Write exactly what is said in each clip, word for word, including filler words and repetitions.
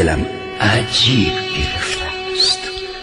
دلم عجیب گرفته است.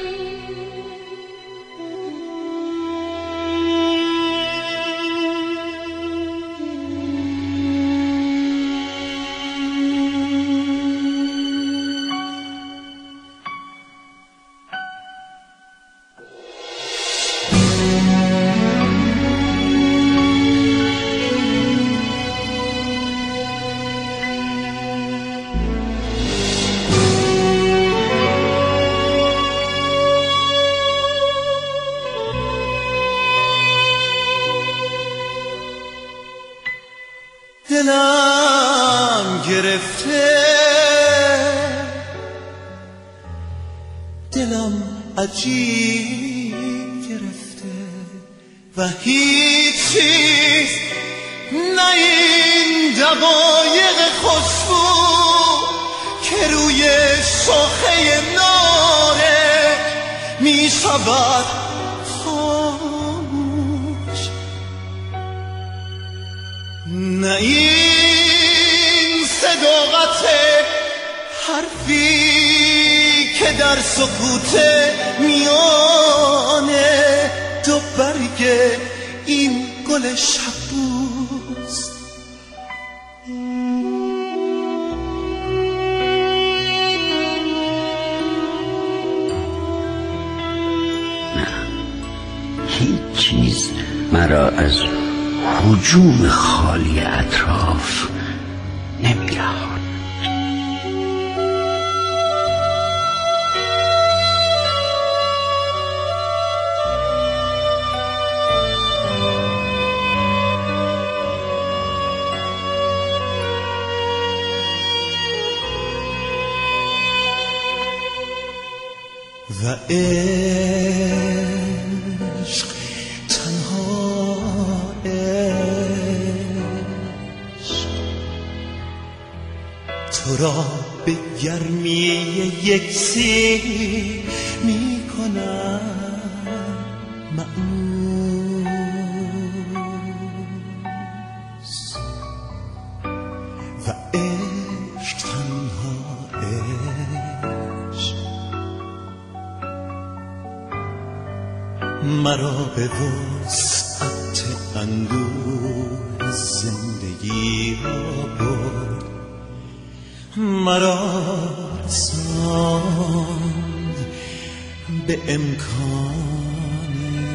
دلم گرفته، دلم عجیب گرفته و هیچ چیز نه این دقایق خوشبو که روی شاخه ناره می شود خاموش، نه این صداقت حرفی که در سکوت میانه دو برگ این گل شبوست. نه، هیچ چیز مرا از هجوم خالی اطراف نمی‌رهاند. و عشق تنها عشق تو را به گرمی یکسیر می کنم مأموس. و عشق تنها عشق مرا به وسعت اندوه زندگی را برد، مرا رساند به امکان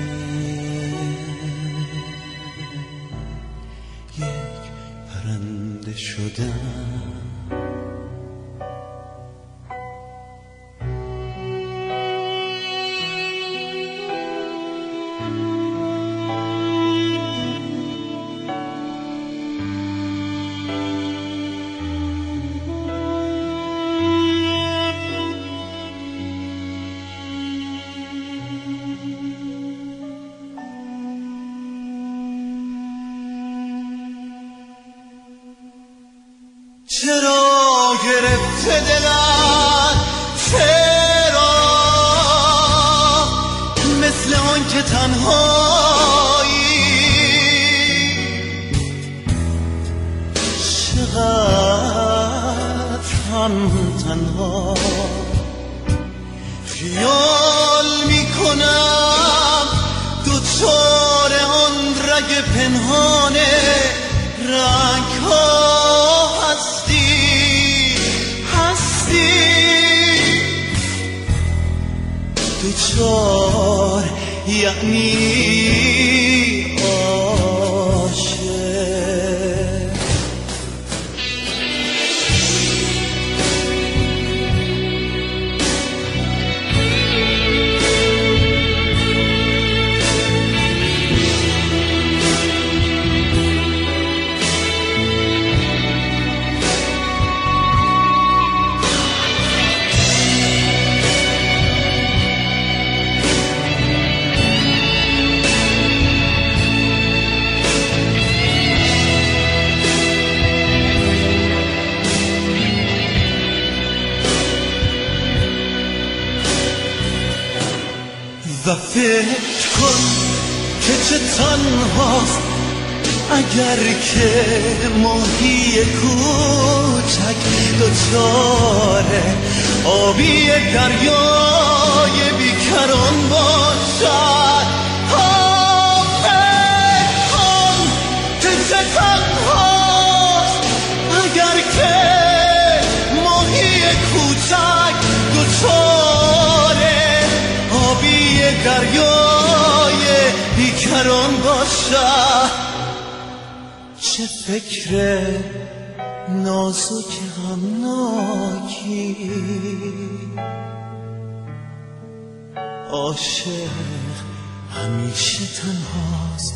یک پرنده شدن. چرا گرفته دلت، چرا مثل آن که تنهایی، چقدر هم تنها خیال میکنم دوچار آن رگ پنهان رنگ ها دوچار یعنی عاشق. و فکر کن که چه تنهاست اگر که ماهی کوچک دوچاره آبی دریای بیکران باشد. فکر کن که چه تنهاست اگر که ماهی کوچک دوچاره آبی دریای بیکران باشد. چه فکر نازک غمناکی عاشق همیشه تنهاست